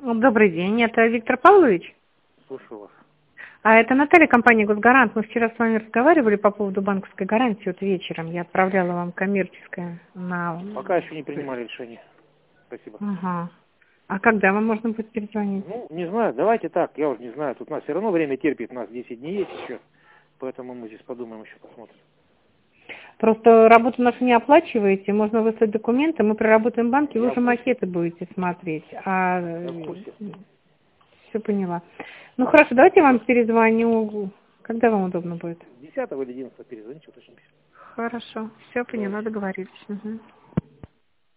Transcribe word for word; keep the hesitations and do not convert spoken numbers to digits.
Добрый день, это Виктор Павлович? Слушаю вас. А это Наталья, компания «Госгарант». Мы вчера с вами разговаривали по поводу банковской гарантии. Вот вечером я отправляла вам коммерческое на... Пока еще не принимали решение. Спасибо. Ага. А когда вам можно будет перезвонить? Ну, не знаю, давайте так, я уже не знаю. Тут у нас все равно время терпит, у нас десять дней есть еще. Поэтому мы здесь подумаем, еще посмотрим. Просто работу нашу не оплачиваете, можно выслать документы, мы проработаем в банке, Я вы уже в курсе. макеты будете смотреть. А... Я в курсе. Все поняла. Ну хорошо, давайте я вам перезвоню. Когда вам удобно будет? десятого или одиннадцатого перезвоните, уточните. Хорошо, все поняла, договорились. Угу.